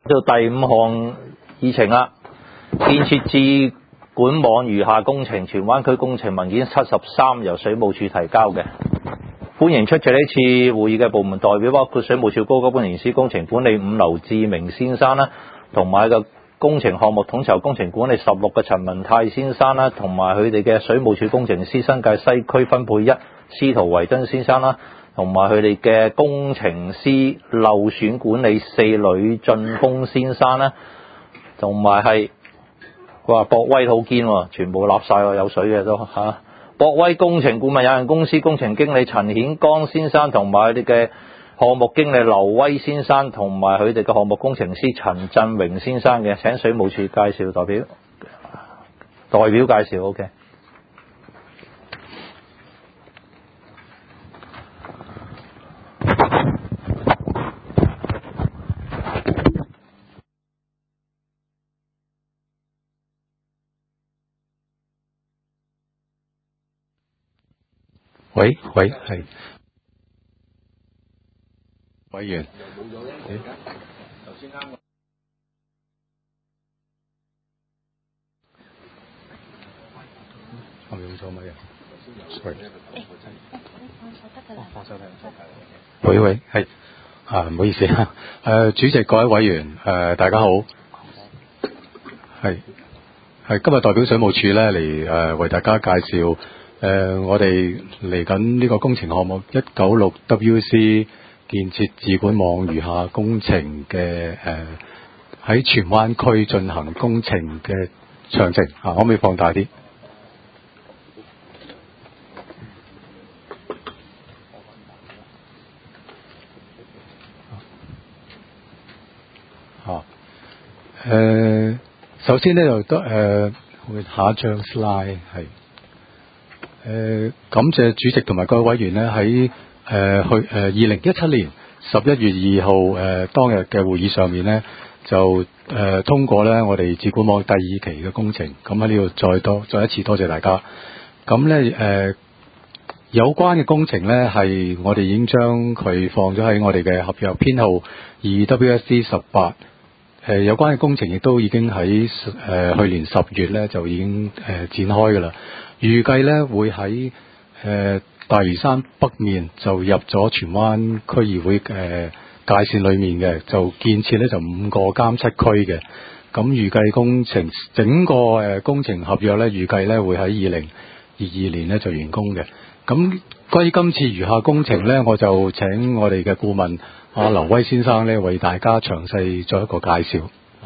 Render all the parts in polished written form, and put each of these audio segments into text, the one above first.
到第5項議程啦，建設智管網餘下工程荃灣區工程文件73由水務署提交嘅。歡迎出席呢次會議嘅部門代表包括水務署高級工程師工程管理5劉志明先生啦，同埋個工程項目統籌工程管理16嘅陳文泰先生啦，同埋佢哋嘅水務署工程師新界西區分配1司徒維敦先生啦，同埋佢哋嘅工程師漏選管理4呂俊峰先生啦，同埋係話博威好堅喎，全部立晒喎，有水嘅都嚇。博威工程顧問有限公司工程經理陳顯剛先生，同埋佢哋嘅項目經理劉威先生，同埋佢哋嘅項目工程師陳振榮先生嘅。請水務署介紹代表介紹 OK。 喂，係委員。頭先啱我用咗乜嘢？喂，係唔好意思主席各位委員大家好，係今日代表水務署咧嚟為大家介紹我哋嚟緊呢個工程項目196 WC 建設智管網餘下工程嘅喺荃灣區進行工程嘅詳情可唔可以放大啲？首先呢就下一張 slide 係感謝主席同埋各位委員呢喺2017年11月2號當日嘅會議上面呢就通過呢我哋智管網第2期嘅工程，咁喺呢度再一次多謝大家。咁呢有關嘅工程呢係我哋已經將佢放咗喺我哋嘅合約編號 2WSD18。有關嘅工程亦都已經喺去年10月咧就已經展開㗎啦。預計咧會喺大嶼山北面就入咗荃灣區議會界線裏面嘅，就建設咧就5個監測區嘅。咁預計工程整個工程合約咧預計咧會喺2022年咧就完工嘅。咁關於今次餘下工程咧，我就請我哋嘅顧問劉威先生咧為大家詳細做一個介紹。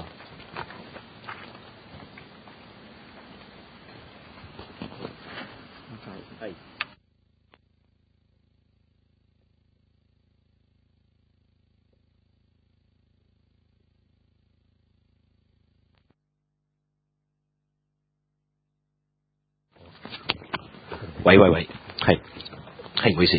喂，係唔好意思，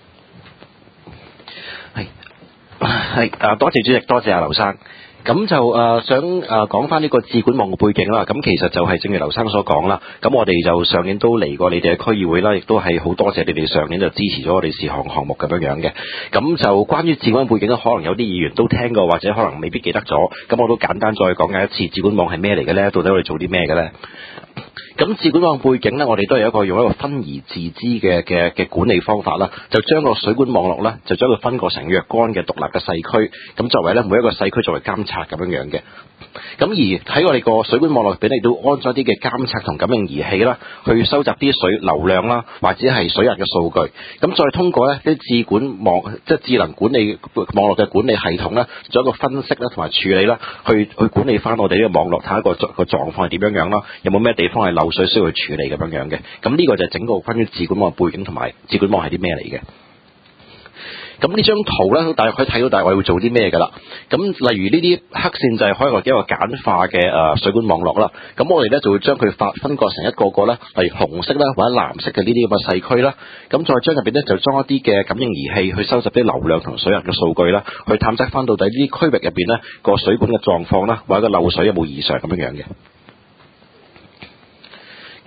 係多謝主席，多謝阿劉生。咁就想講翻呢個智管網嘅背景啦。咁其實就係正如劉生所講啦。咁我哋就上年都嚟過你哋嘅區議會啦，亦都係好多謝你哋上年就支持咗我哋事項目咁樣嘅。咁就關於智管背景咧，可能有啲議員都聽過，或者可能未必記得咗。咁我都簡單再講解一次，智管網係咩嚟嘅咧？到底我哋做啲咩嘅咧？咁智管網背景咧，我哋都係用一個分而治之嘅管理方法啦，就將個水管網絡咧，就將佢分割成若干嘅獨立嘅細區，咁作為咧每一個細區作為監察咁樣嘅。咁而喺我哋個水管網絡俾你都安咗啲嘅監測同感應儀器啦，去收集啲水流量啦，或者係水壓嘅數據。咁再通過咧啲智管網即係智能管理網絡嘅管理系統咧，做一個分析啦同埋處理啦，去管理翻我哋呢個網絡，睇下個狀況係點樣啦，有冇咩地方係漏水需要去處理咁樣嘅。咁呢個就係整個關於智管網背景同埋智管網係啲咩嚟嘅。咁呢張圖咧，大家可以睇到大概會做啲咩㗎啦。咁例如呢啲黑線就係可以話一個簡化嘅水管網絡啦。咁我哋咧就會將佢分割成一個個咧，例如紅色啦或者藍色嘅呢啲咁嘅細區啦。咁再將入邊咧就裝一啲嘅感應儀器去收集啲流量同水壓嘅數據啦，去探測翻到底呢啲區域入邊咧個水管嘅狀況啦，或者個漏水有冇異常咁樣嘅。咁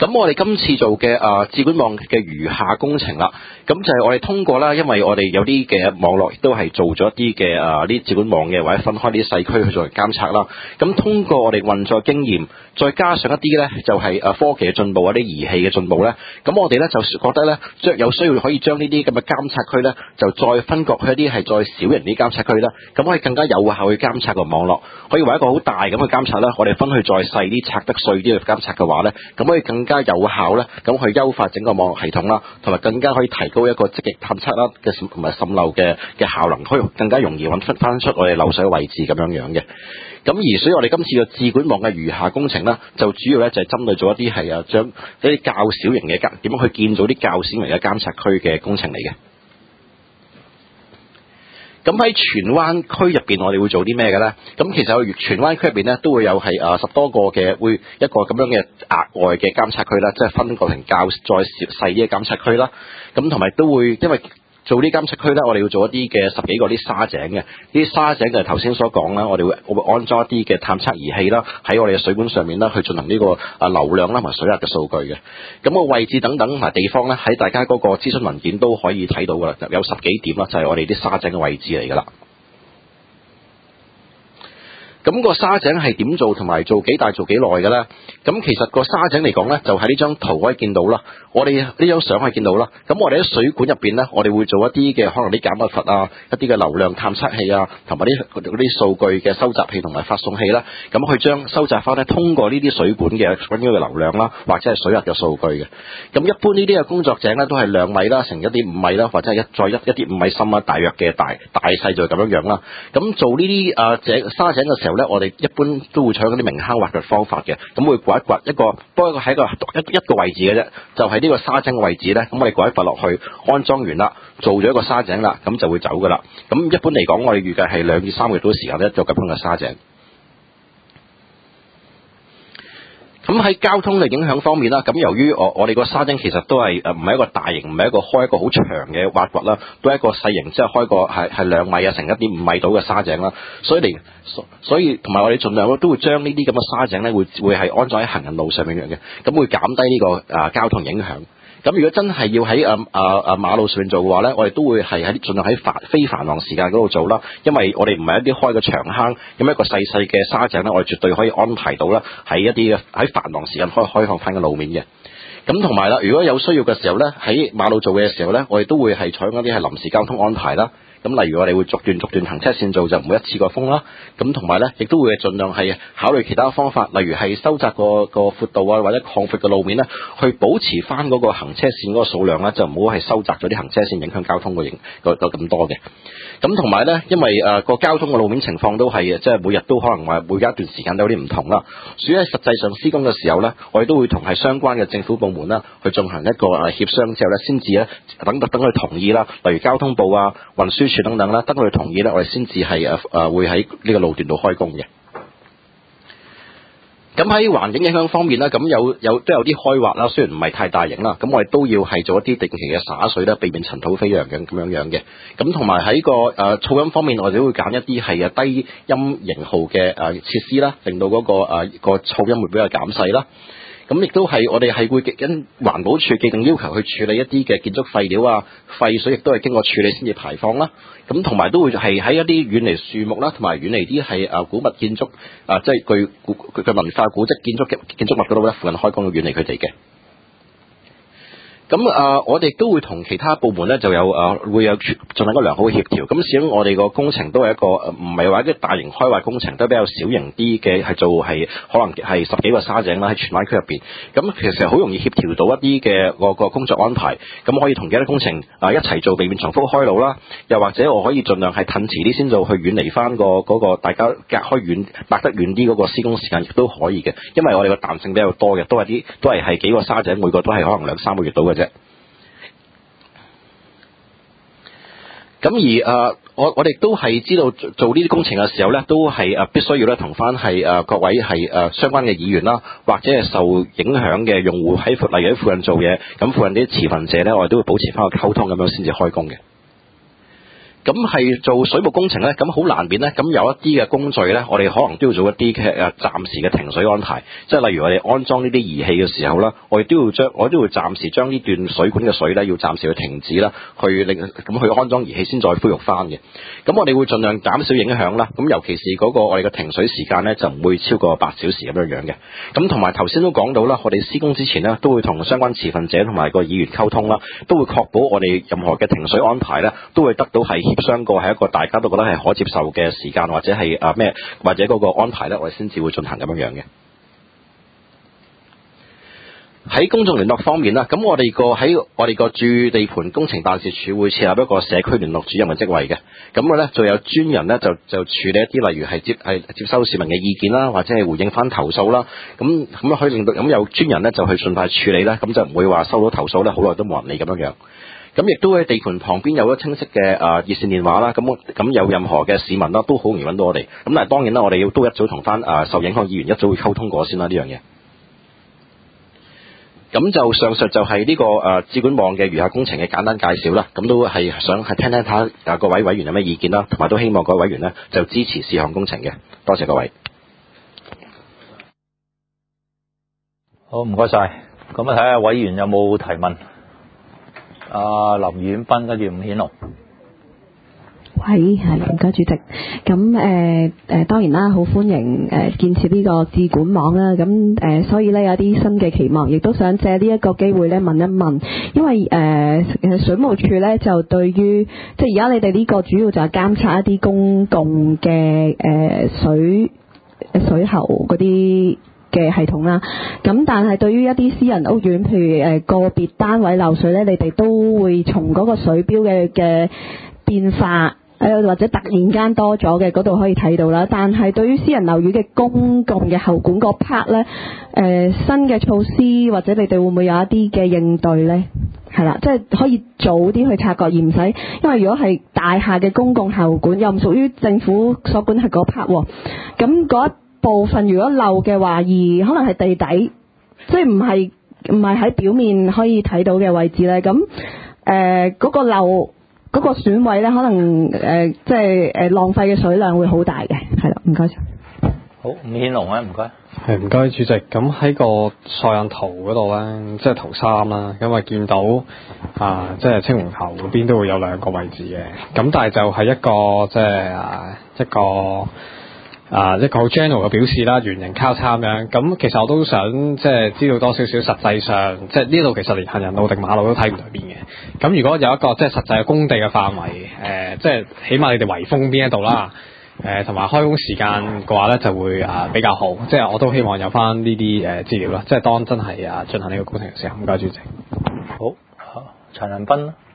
咁我哋今次做嘅智管網嘅餘下工程啦，咁就係我哋通過啦，因為我哋有啲嘅網絡亦都係做咗一啲嘅呢啲智管網嘅，或者分開啲細區去做監測啦。咁通過我哋運作經驗，再加上一啲咧就係科技嘅進步，一啲儀器嘅進步咧，咁我哋咧就覺得咧，有需要可以將呢啲咁嘅監測區咧，就再分割去一啲係再小型啲監測區啦，咁可以更加有效去監測個網絡，可以話一個好大咁嘅監測啦。我哋分去再細啲、拆得碎啲嘅監測嘅話咧，咁可以更加有效咧，咁去優化整個網絡系統啦，同埋更加可以提高一個積極探測啦嘅同埋滲漏嘅效能，可以更加容易揾翻出我哋漏水嘅位置咁樣嘅。咁而所以我哋今次嘅智管網嘅餘下工程呢，就主要咧就係針對咗一啲係將一啲較小型嘅點樣去建造啲較小型嘅監察區嘅工程嚟嘅。咁喺荃灣區入邊，我哋會做啲咩嘅呢？咁其實荃灣區入邊呢，都會有係10多個嘅，會一個咁樣嘅額外嘅監察區啦，即係分個成較再細啲嘅監察區啦。咁同埋都會因為做啲監測區咧，我哋要做一啲嘅10幾個啲沙井嘅，呢啲沙井就係頭先所講啦，我哋會安裝一啲嘅探測儀器啦，喺我哋嘅水管上面啦，去進行呢個流量啦同埋水壓嘅數據嘅。咁個位置等等同埋地方咧，喺大家嗰個諮詢文件都可以睇到噶啦，有10幾點啦，就係我哋啲沙井嘅位置嚟噶啦。咁個沙井係點做同埋做幾大做幾耐嘅咧？咁其實個沙井嚟講咧，就喺呢張圖可以見到啦。我哋呢張相可以見到啦。咁我哋喺水管入邊咧，我哋會做一啲嘅可能啲減壓閥啊，一啲嘅流量探測器啊，同埋啲數據嘅收集器同埋發送器啦。咁去將收集翻咧，通過呢啲水管嘅揾呢個流量啦，或者係水壓嘅數據嘅。咁一般呢啲嘅工作井咧，都係2米啦，乘1.5米啦，或者係再1.5米深啊，大約嘅大細就咁樣啦。咁做呢啲沙井嘅時候咧，我哋一般都會採用啲明坑挖掘方法嘅，咁會掘一掘一個，不過係一個位置嘅啫，就係呢個沙井嘅位置咧，咁我哋掘一掘落去，安裝完啦，做咗一個沙井啦，咁就會走噶啦。咁一般嚟講，我哋預計係2至3個月到時間咧，就咁樣嘅沙井。咁喺交通嘅影響方面啦，咁由於我哋個沙井其實都係唔係一個大型，唔係一個開一個好長嘅挖掘啦，都係一個細型，即係開個係2米啊，乘1.5米到嘅沙井啦。所以同埋我哋盡量都會將呢啲咁嘅沙井咧，會係安裝喺行人路上面嘅，咁會減低呢個交通影響。咁如果真係要喺馬路上面做嘅話咧，我哋都會係盡量喺非繁忙時間嗰度做啦，因為我哋唔係一啲開個長坑，咁一個細嘅沙井咧，我哋絕對可以安排到啦，喺一啲喺繁忙時間開放翻個路面嘅。咁同埋啦，如果有需要嘅時候咧，喺馬路做嘅時候咧，我哋都會係採用一啲係臨時交通安排啦。咁例如我哋會逐段行車線做，就唔會一次過封啦。咁同埋咧，亦都會盡量係考慮其他方法，例如係收窄個闊度啊，或者擴闊個路面咧，去保持翻嗰個行車線嗰個數量咧，就唔好係收窄咗啲行車線，影響交通個咁多嘅。咁同埋咧，因為個交通嘅路面情況都係即係每日都可能話每隔一段時間都有啲唔同啦。所以喺實際上施工嘅時候咧，我哋都會同係相關嘅政府部門啦，去進行一個協商之後咧，先至咧等佢同意啦，例如交通部啊、運輸署等等啦，等佢同意咧，我哋先至係會喺呢個路段度開工嘅。咁喺環境影響方面咧，咁都有啲開挖啦，雖然唔係太大型啦，咁我哋都要係做一啲定期嘅灑水啦，避免塵土飛揚嘅咁樣嘅。咁同埋喺個噪音方面，我哋都會揀一啲係低音型號嘅設施啦，令到嗰個噪音會比較減細啦。咁亦都係我哋係會跟環保署既定要求去處理一啲嘅建築廢料啊、廢水，亦都係經過處理先至排放啦。咁同埋都會係喺一啲遠離樹木啦，同埋遠離啲係古物建築即係具文化古蹟建築物嗰度咧，附近開工，遠離佢哋嘅。咁我哋都會同其他部門咧就會有進行一個良好嘅協調。咁始終我哋個工程都係一個唔係話一啲大型開挖工程，都比較小型啲嘅，係做可能係10幾個沙井啦，喺荃灣區入邊。咁其實好容易協調到一啲嘅個工作安排。咁可以同其他工程一齊做，避免重複開路啦。又或者我可以盡量係褪遲啲先做，去遠離翻嗰個大家隔得遠啲嗰個施工時間，亦都可以嘅。因為我哋個彈性比較多嘅，都係幾個沙井，每個都係可能2、3個月到嘅啫。咁而我哋都係知道做呢啲工程嘅時候咧，都係必須要咧同翻係各位係相關嘅議員啦，或者係受影響嘅用戶例如喺附近做嘢，咁附近啲持份者咧，我哋都會保持翻個溝通，咁樣先至開工嘅。 咁係做水務工程咧，咁好難免咧，咁有一啲嘅工序咧，我哋可能都要做一啲嘅暫時嘅停水安排，即係例如我哋安裝呢啲儀器嘅時候啦，我都要暫時將呢段水管嘅水咧，要暫時去停止啦，去安裝儀器先再恢復翻嘅。咁我哋會盡量減少影響啦。咁尤其是嗰個我哋嘅停水時間咧，就唔會超過8小時咁樣嘅。咁同埋頭先都講到啦，我哋施工之前呢，都會同相關持份者同埋個議員溝通啦，都會確保我哋任何嘅停水安排咧，都會得到係協商過係一個大家都覺得係可接受嘅時間，或者係或者嗰個安排咧，我哋先至會進行咁樣嘅。喺公眾聯絡方面啦，咁我哋個駐地盤工程辦事處會設立一個社區聯絡主任嘅職位嘅，咁咧就有專人咧就處理一啲例如係接收市民嘅意見啦，或者係回應翻投訴啦，咁可以令到咁有專人咧就去盡快處理啦，咁就唔會話收到投訴咧好耐都冇人理咁樣。咁亦都喺地盤旁邊有咗清晰嘅熱線電話啦，咁有任何嘅市民啦都好容易揾到我哋。咁但係當然啦，我哋都一早同翻受影響議員一早會溝通過先啦呢樣嘢。咁就上述就係呢個智管網嘅餘下工程嘅簡單介紹啦。咁都係想係聽下各位委員有咩意見啦，同埋都希望各位委員呢就支持事項工程嘅。多謝各位。 好，唔該晒。咁啊睇下委員有冇提問。林婉斌跟住伍顯龍。 喂，係唔該主席。咁當然啦，好歡迎建設呢個智管網啦。咁所以咧有啲新嘅期望，亦都想借呢一個機會咧問一問，因為水務署咧就對於即係而家你哋呢個主要就係監察一啲公共嘅水喉嗰啲嘅系統啦，咁但係對於一啲私人屋苑，譬如個別單位漏水咧，你哋都會從嗰個水標嘅變化或者突然間多咗嘅嗰度可以睇到啦。但係對於私人樓宇嘅公共嘅喉管嗰 part 咧，新嘅措施或者你哋會唔會有一啲嘅應對咧？係啦，即係可以早啲去察覺，而唔使因為如果係大廈嘅公共喉管又唔屬於政府所管轄嗰 part 喎，咁嗰一部分如果漏嘅話，而可能係地底，即係唔係喺表面可以睇到嘅位置咧，咁嗰個漏嗰個損毀咧，可能即係浪費嘅水量會好大嘅，係啦，唔該晒。 好，伍顯龍啊，唔該。 係唔該主席。咁喺個索引圖嗰度咧，即係圖3啦，咁啊見到即係青龍頭嗰邊都會有2個位置嘅，咁但係就係一個即係一個好 general 嘅表示啦，圓形交叉咁樣。咁其實我都想即係知道多少少實際上，即係呢度其實連行人路定馬路都睇唔到邊嘅。咁如果有一個即係實際嘅工地嘅範圍，即係起碼你哋圍封邊一度啦，同埋開工時間嘅話咧就會比較好。即係我都希望有翻呢啲資料啦，即係當真係進行呢個工程嘅時候。唔該主席。 好，陳恒鑌啦。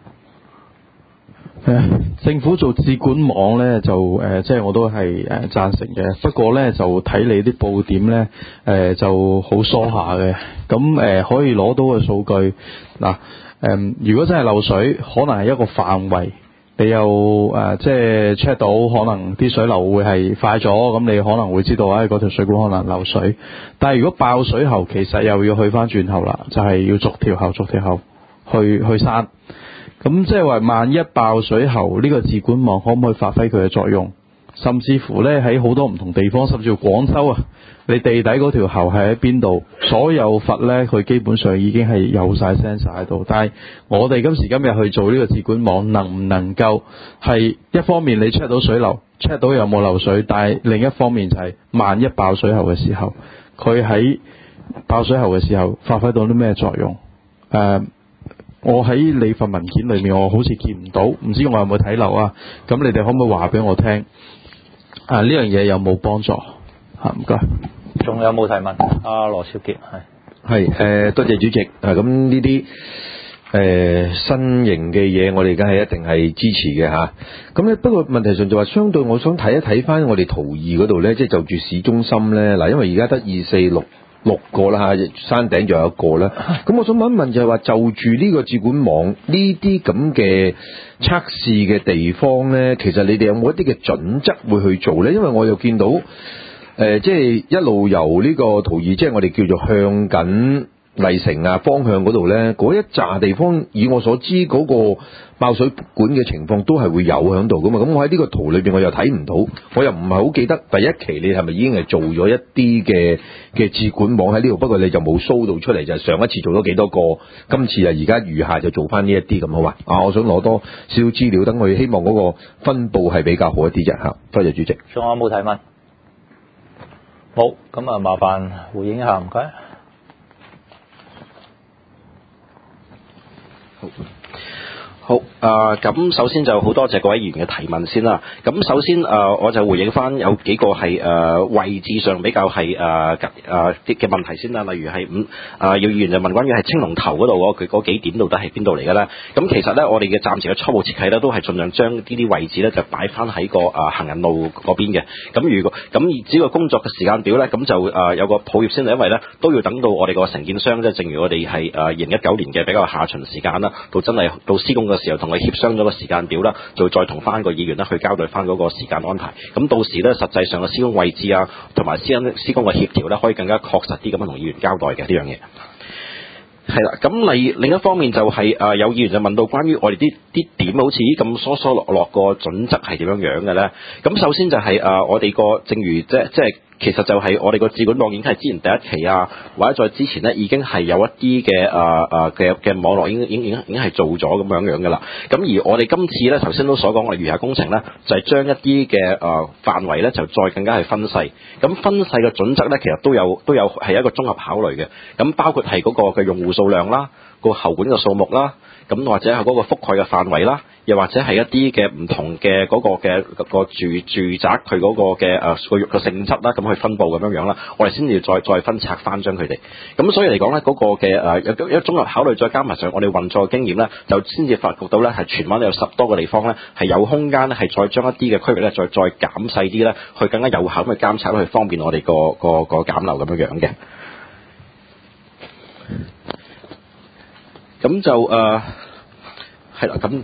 政府做智管網咧就即係我都係贊成嘅，不過咧就睇你啲報點咧就好疏下嘅，咁可以攞到嘅數據嗱如果真係漏水，可能係一個範圍，你又即係 check 到可能啲水流會係快咗，咁你可能會知道嗰條水管可能漏水。但係如果爆水喉，其實又要去翻轉頭啦，就係要逐條喉去閂。咁即係話，萬一爆水喉，呢個智管網可唔可以發揮佢嘅作用？甚至乎呢，喺好多唔同地方，甚至乎廣州你地底嗰條喉係喺邊度？所有閥呢，佢基本上已經係有晒 sensor 喺度。但係我哋今時今日去做呢個智管網，能唔能夠係一方面你 check 到水流，check 到有冇漏水，但係另一方面就係萬一爆水喉嘅時候，佢喺爆水喉嘅時候發揮到啲咩作用？我喺你份文件裏面，我好似見唔到，唔知我有冇睇漏啊？咁你哋可唔可以話俾我聽？呢樣嘢有冇幫助？唔該。 仲有冇提問？羅少傑係多謝主席。咁呢啲新型嘅嘢，我哋梗係一定係支持嘅嚇。咁咧不過問題上就話，相對我想睇一睇翻我哋圖2嗰度咧，即係就住市中心咧嗱，因為而家得2、4、6個啦嚇，山頂仲有一個啦。咁我想問一問就係話，就住呢個智管網呢啲咁嘅測試嘅地方咧，其實你哋有冇一啲嘅準則會去做咧？因為我又見到即係一路由呢個圖2，即係我哋叫做向緊麗城啊方向嗰度咧，嗰一紮地方，以我所知嗰個爆水管嘅情況都係會有喺度噶嘛。咁我喺呢個圖裏邊我又睇唔到，我又唔係好記得第一期你係咪已經係做咗一啲嘅智管網喺呢度？不過你就冇 show 到出嚟，就係上一次做咗幾多個，今次啊而家餘下就做翻呢一啲咁好嘛？我想攞多少少資料，等我希望嗰個分佈係比較好一啲啫嚇。多謝主席。 仲有冇提問？冇，咁啊麻煩回應一下，唔該。 好，咁首先就好多謝各位議員嘅提問先啦。咁首先我就回應翻有幾個係位置上比較係啲嘅問題先啦。例如係姚議員就問關於係青龍頭嗰度佢嗰幾點到底係邊度嚟嘅咧？咁其實咧我哋嘅暫時嘅初步設計咧都係盡量將呢啲位置咧就擺翻喺個行人路嗰邊嘅。咁只要工作嘅時間表咧，咁就有個抱歉先，因為咧都要等到我哋個承建商即係正如我哋係2019年嘅比較下旬時間啦，到真係到施工嘅時候同佢協商咗個時間表啦，就再同翻個議員咧去交代翻嗰個時間安排。咁到時咧實際上嘅施工位置啊，同埋施工嘅協調咧，可以更加確實啲咁樣同議員交代嘅呢樣嘢。係啦，咁另一方面就係有議員就問到關於我哋啲點好似咁疏疏落落個準則係點樣嘅咧？咁首先就係我哋個正如即係其實就係我哋個智管網已經係之前第一期啊，或者再之前咧已經係有一啲嘅網絡已經係做咗咁樣嘅啦。咁而我哋今次咧頭先都所講我哋餘下工程咧就係將一啲嘅範圍咧就再更加係分細。咁分細嘅準則咧其實都有係一個綜合考慮嘅。咁包括係嗰個嘅用戶數量啦，個喉管嘅數目啦，咁或者係嗰個覆蓋嘅範圍啦，又或者係一啲嘅唔同嘅嗰個嘅個住宅佢嗰個嘅個性質啦，咁去分佈咁樣啦，我哋先至再分拆翻將佢哋。咁所以嚟講咧，嗰個嘅有一綜合考慮，再加埋上我哋運作經驗咧，就先至發覺到咧係荃灣有10多個地方咧係有空間咧係再將一啲嘅區域咧再減細啲咧，去更加有效咁去監察，去方便我哋個減流咁樣嘅。咁就係啦，咁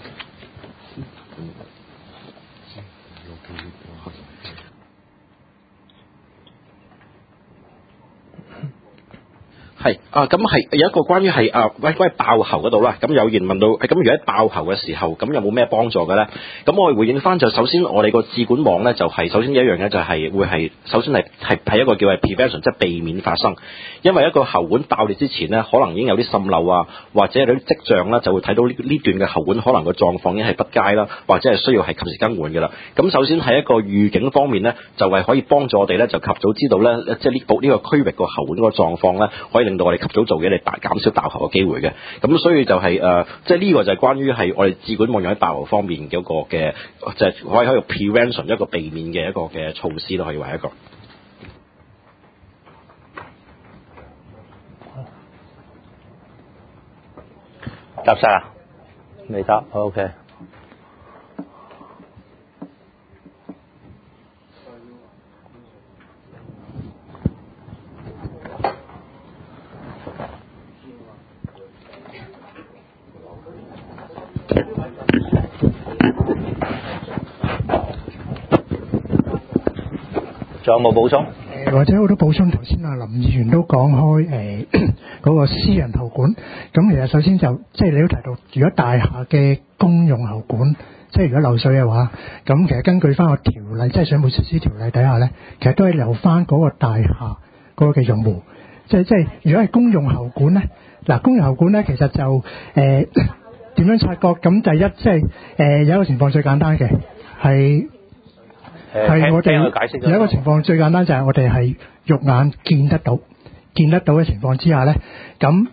咁係有一個關於係關於爆喉嗰度啦。咁有人問到，咁如果喺爆喉嘅時候，咁有冇咩幫助嘅咧？咁我哋回應翻就首先我哋個智管網咧就係首先一樣嘢就係會係首先係一個叫係 prevention， 即係避免發生。因為一個喉管爆裂之前咧，可能已經有啲滲漏啊，或者有啲跡象啦，就會睇到呢段嘅喉管可能個狀況已經係不佳啦，或者係需要係及時更換嘅啦。咁首先喺一個預警方面咧，就係可以幫助我哋咧就及早知道咧，即係呢個區域個喉管個狀況咧，可以令到我哋及早做嘢嚟減少爆喉嘅機會嘅。咁所以就係即係呢個就係關於係我哋智管網用喺爆喉方面嘅一個嘅，就係可以 prevention 一個避免嘅一個嘅措施咯，可以話一個。 答晒啦？未答 ，OK。仲有冇補充？ 或者好多補充，頭先阿林議員都講開嗰個私人喉管，咁其實首先就即係你都提到，如果大廈嘅公用喉管，即係如果漏水嘅話，咁其實根據翻個條例，即係水務設施條例底下咧，其實都係留翻嗰個大廈嗰個嘅用戶，即係如果係公用喉管咧，嗱公用喉管咧其實就點樣察覺？咁第一即係有一個情況最簡單嘅係我哋有一個情況最簡單就係我哋係肉眼見得到嘅情況之下咧，咁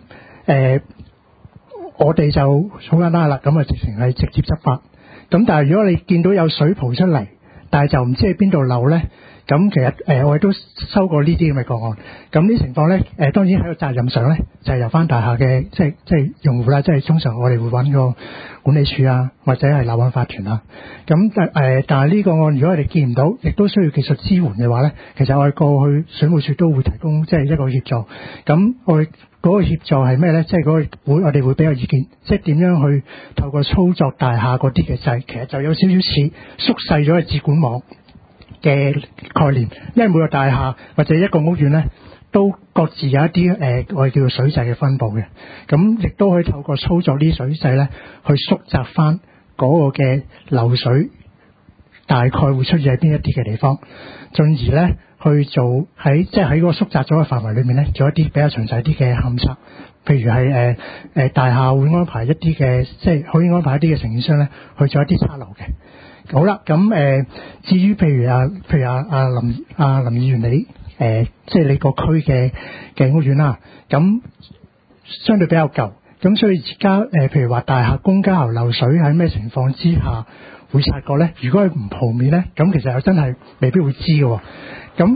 我哋就好簡單啦，咁啊直情係直接執法。咁但係如果你見到有水泡出嚟，但係就唔知喺邊度漏咧，咁其實我哋都收過呢啲咁嘅個案。咁呢啲情況咧，當然喺個責任上咧，就係由翻大廈嘅即係用戶啦，即係通常我哋會揾個管理處啊，或者係立案法團啊。咁但係呢個案如果我哋見唔到，亦都需要技術支援嘅話咧，其實我哋過去水務署都會提供即係一個協助。咁我哋嗰個協助係咩咧？即係嗰個我哋會俾個意見，即係點樣去透過操作大廈嗰啲嘅掣，其實就有少少似縮細咗嘅智管網嘅概念。因為每個大廈或者一個屋苑咧， 都各自有一啲我哋叫做水掣嘅分佈嘅，咁亦都可以透過操作呢啲水掣咧，去縮窄翻嗰個嘅漏水大概會出現喺邊一啲嘅地方，進而咧去做喺嗰個縮窄咗嘅範圍裏面咧，做一啲比較詳細啲嘅勘測。譬如係大廈會安排一啲嘅，即係可以安排一啲嘅承建商咧去做一啲測樓嘅。好啦，咁至於譬如林議員你即係你個區嘅屋苑啦，咁相對比較舊，咁所以而家譬如話大廈公家喉漏水喺咩情況之下會察覺咧？如果佢唔鋪面咧，咁其實又真係未必會知嘅。咁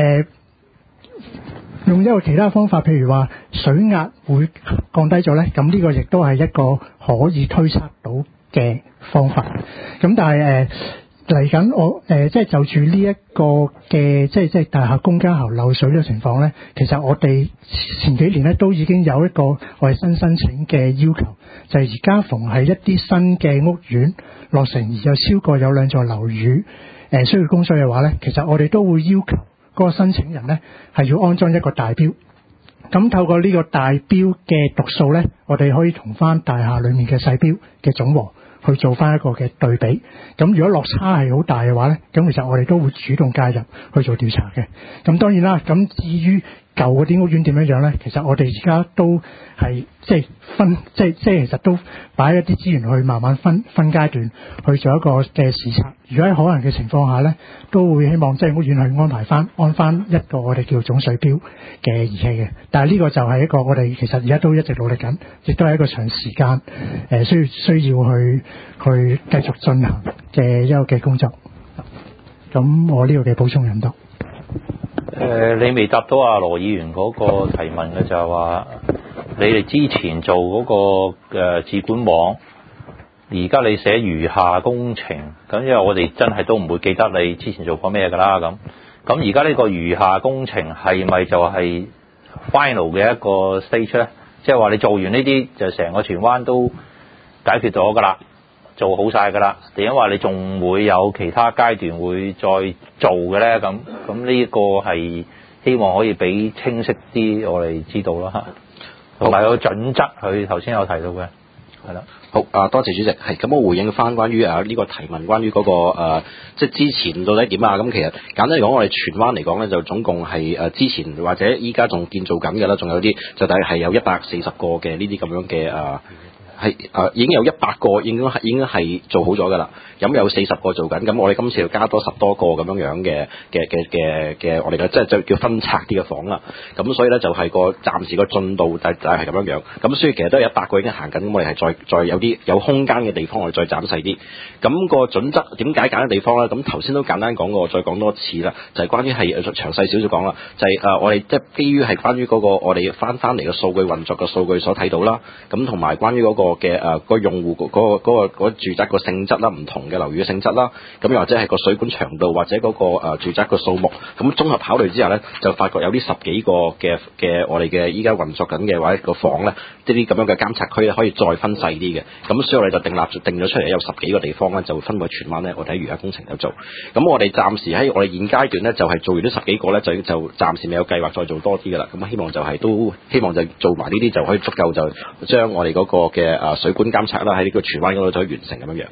用一個其他方法，譬如話水壓會降低咗咧，咁呢個亦都係一個可以推測到嘅方法。咁但係嚟緊我即係就住呢一個嘅即係大廈公家喉漏水呢個情況咧，其實我哋前幾年咧都已經有一個我哋新申請嘅要求，就係而家逢係一啲新嘅屋苑落成而有超過有2座樓宇需要供水嘅話咧，其實我哋都會要求嗰個申請人咧係要安裝一個大錶。咁透過呢個大錶嘅讀數咧，我哋可以同翻大廈裡面嘅細錶嘅總和去做翻一個嘅對比。咁如果落差係好大嘅話咧，咁其實我哋都會主動介入去做調查嘅。咁當然啦，咁至於舊嗰啲屋苑點樣咧，其實我哋而家都係即係其實都擺一啲資源去慢慢分階段去做一個嘅視察。如果喺可能嘅情況下咧，都會希望即係屋苑去安翻一個我哋叫總水錶嘅儀器嘅。但係呢個就係一個我哋其實而家都一直努力緊，亦都係一個長時間需要去繼續進行嘅一個嘅工作。咁我呢個嘅補充咁多。 你未答到阿羅議員嗰個提問嘅，就係話你哋之前做嗰個智管網，而家你寫餘下工程，咁因為我哋真係都唔會記得你之前做過咩㗎啦。咁而家呢個餘下工程係咪就係 final 嘅一個 stage 咧？即係話你做完呢啲就成個荃灣都解決咗㗎啦，做好晒㗎啦，定因為你仲會有其他階段會再做嘅咧？咁呢個係希望可以俾清晰啲我哋知道啦嚇，同埋個準則佢頭先有提到嘅，係啦。 好多謝主席。係咁，我回應翻關於呢個提問，關於嗰個即係之前到底點啊？咁其實簡單嚟講，我哋荃灣嚟講咧，就總共係之前或者依家仲建造緊嘅啦，仲有啲就大概係有140個嘅呢啲咁樣嘅係已經有100個已經係做好咗㗎啦，咁有40個做緊，咁我哋今次要加多10多個咁樣嘅我哋嘅即係就叫分拆啲嘅房啦，咁所以咧就係個暫時個進度就係咁樣，咁所以其實都有100個已經行緊，咁我哋係再有啲有空間嘅地方我哋再斬細啲，咁個準則點解揀嘅地方咧？咁頭先都簡單講過，再講多次啦，就係關於係詳細少少講啦，就係我哋即係基於係關於嗰個我哋翻嚟嘅數據運作嘅數據所睇到啦，咁同埋關於嗰個嘅個用戶嗰個住宅個性質啦，唔同嘅樓宇嘅性質啦，咁又或者係個水管長度或者嗰個住宅個數目，咁綜合考慮之下咧，就發覺有啲10幾個嘅我哋嘅依家運作緊嘅或者個房咧，即係啲咁樣嘅監察區咧，可以再分細啲嘅，咁所以我哋就定咗出嚟有10幾個地方咧，就會分為荃灣咧，我哋喺餘下工程有做，咁我哋暫時喺我哋現階段咧，就係做完呢10幾個咧，就暫時未有計劃再做多啲㗎啦，咁希望就希望就做埋呢啲就可以足夠就將我哋嗰個嘅水管監察啦，喺呢個荃灣嗰度就可以完成咁樣樣。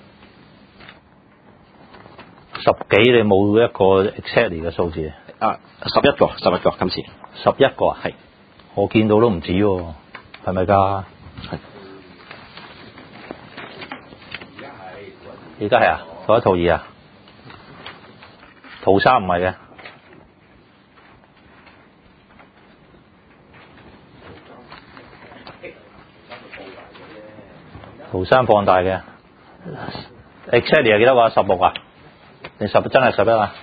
10幾你冇一個 exactly 嘅數字 ？11個今次。 11個啊？ 係。 我見到都唔止喎，係咪㗎？ 係。 而家係啊？嗰一圖2啊？圖3唔係嘅。圖3放大嘅 ，exactly 係幾多個？16啊？定真係11啊？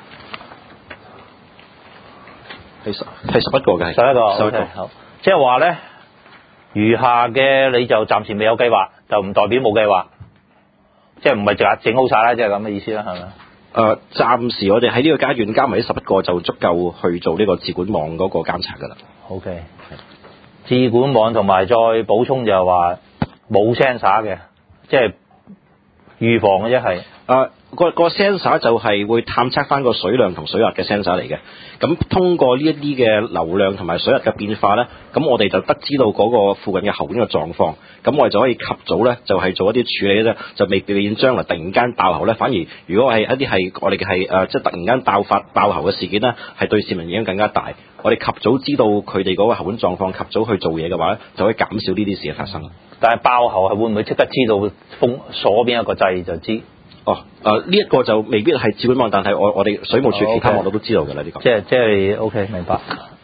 係11個嘅，係 11個 ，11個。 好，即係話咧，餘下嘅你就暫時未有計劃，就唔代表冇計劃，即係唔係淨係整好晒啦，即係咁嘅意思啦，係咪？ 暫時我哋喺呢個階段加埋呢11個就足夠去做呢個智管網嗰個監察㗎啦。 OK，智管網同埋再補充就係話冇 sensor 嘅，即係預防嘅啫係。 個 sensor 就係會探測翻個水量同水壓嘅 sensor 嚟嘅。咁通過呢一啲嘅流量同埋水壓嘅變化咧，咁我哋就得知道嗰個附近嘅喉管嘅狀況。咁我哋就可以及早咧，就係做一啲處理咧，就未避免將來突然間爆喉咧。反而如果係一啲係我哋嘅係即係突然間爆喉嘅事件咧，係對市民影響更加大。我哋及早知道佢哋嗰個喉管狀況，及早去做嘢嘅話咧，就可以減少呢啲事嘅發生。 但係爆喉係會唔會即刻知道鎖邊一個掣就知？ 呢一個就未必係智管網，但係我哋水務署其他網絡都知道㗎啦，呢個。 即係 OK 明白。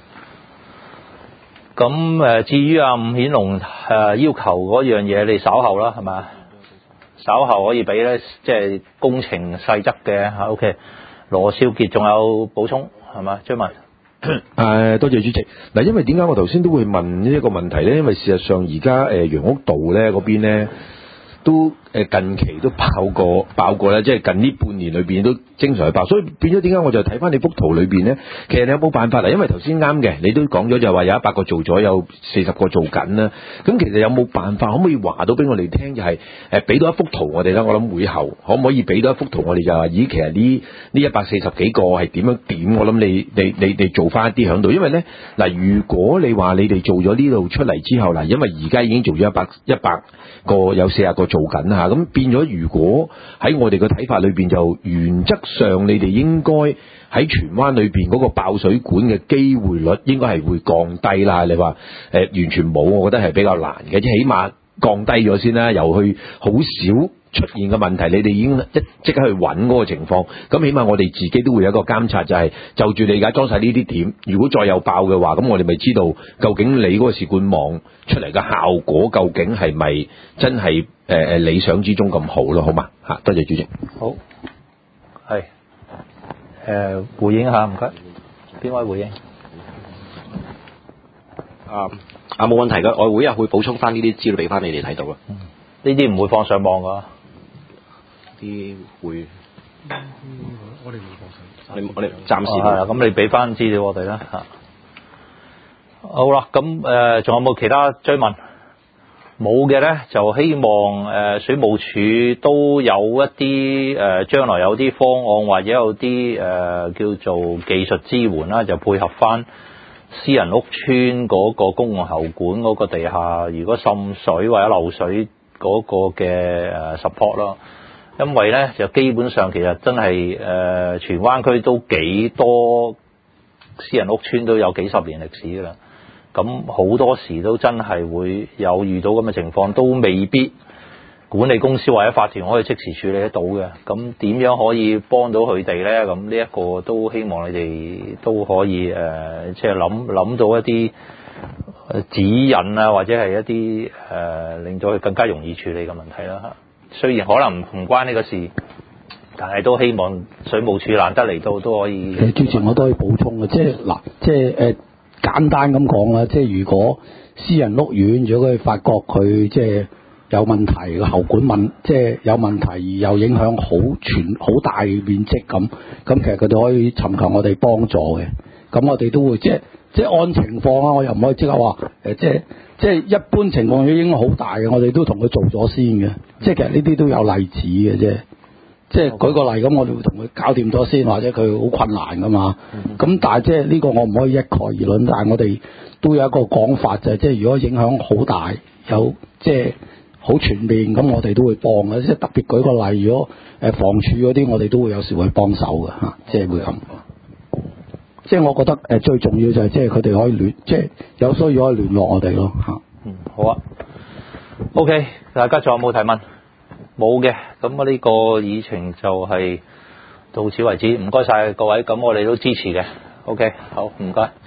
咁至於伍顯龍要求嗰樣嘢，你稍後啦係咪？稍後可以俾咧，即係工程細則嘅嚇 OK。羅少傑仲有補充係嘛？張文。 多謝主席。嗱，因為點解我頭先都會問呢一個問題咧？因為事實上而家楊屋道咧嗰邊咧都近期都爆過咧，即係近呢半年裏邊都經常去爆，所以變咗點解我就睇翻你幅圖裏邊咧？其實你有冇辦法嗱？因為頭先啱嘅，你都講咗就話有100個做咗，有40個做緊啦。咁其實有冇辦法可唔可以話到俾我哋聽？就係俾到一幅圖我哋啦。我諗會後可唔可以俾到一幅圖我哋就話，咦，其實呢140幾個係點樣點？我諗你做翻一啲響度，因為咧嗱，如果你話你哋做咗呢度出嚟之後嗱，因為而家已經做咗100個，有40個做緊嚇，咁變咗如果喺我哋嘅睇法裏邊，就原則上你哋應該喺荃灣裏邊嗰個爆水管嘅機會率應該係會降低啦。你話完全冇，我覺得係比較難嘅，即係起碼降低咗先啦，由去好少出現嘅問題，你哋已經即刻去揾嗰個情況，咁起碼我哋自己都會有一個監察，就係就住你而家裝晒呢啲點，如果再有爆嘅話，咁我哋咪知道究竟你嗰個試管網出嚟嘅效果究竟係咪真係理想之中咁好咯，好嘛嚇？多謝主席。 好，係回應下，唔該，邊位回應？ 冇問題㗎，我會會補充翻呢啲資料俾翻你哋睇到啦。 呢啲唔會放上網㗎。 啲會， 我哋冇我哋暫時係啊，咁你俾翻資料我哋啦嚇。好啦，咁仲有冇其他追問？冇嘅咧，就希望水務署都有一啲將來有啲方案，或者有啲叫做技術支援啦，就配合翻私人屋邨嗰個公共喉管嗰個地下，如果滲水或者漏水嗰個嘅support 咯。因為咧就基本上其實真係荃灣區都幾多私人屋邨都有幾十年歷史㗎啦，咁好多時都真係會有遇到咁嘅情況，都未必管理公司或者法團可以即時處理得到嘅。咁點樣可以幫到佢哋咧？咁呢一個都希望你哋都可以即係諗到一啲指引啊，或者係一啲令到佢更加容易處理嘅問題啦嚇。雖然可能唔關呢個事，但係都希望水務署難得嚟到都可以。 主持我都可以補充嘅，即係嗱，即係簡單咁講啦，即係如果私人屋苑如果佢發覺佢即係有問題，喉管即係有問題而又影響好大面積咁，其實佢哋可以尋求我哋幫助嘅。咁我哋都會即係按情況啊，我又唔可以即刻話即係一般情況已經好大嘅，我哋都同佢做咗先嘅。即係其實呢啲都有例子嘅啫。即係舉個例咁，我哋會同佢搞掂咗先，或者佢好困難噶嘛。咁但係即係呢個我唔可以一概而論，但係我哋都有一個講法就係，即係如果影響好大，有即係好全面，咁我哋都會幫嘅。即係特別舉個例，如果房署嗰啲，我哋都會有時會幫手嘅嚇，即係會咁。即係我覺得最重要就係即係佢哋可以即係有需要可以聯絡我哋咯嚇。 好啊。OK， 大家仲有冇提問？冇嘅，咁啊呢個議程就係到此為止。唔該晒各位，咁我哋都支持嘅。OK，好，唔該。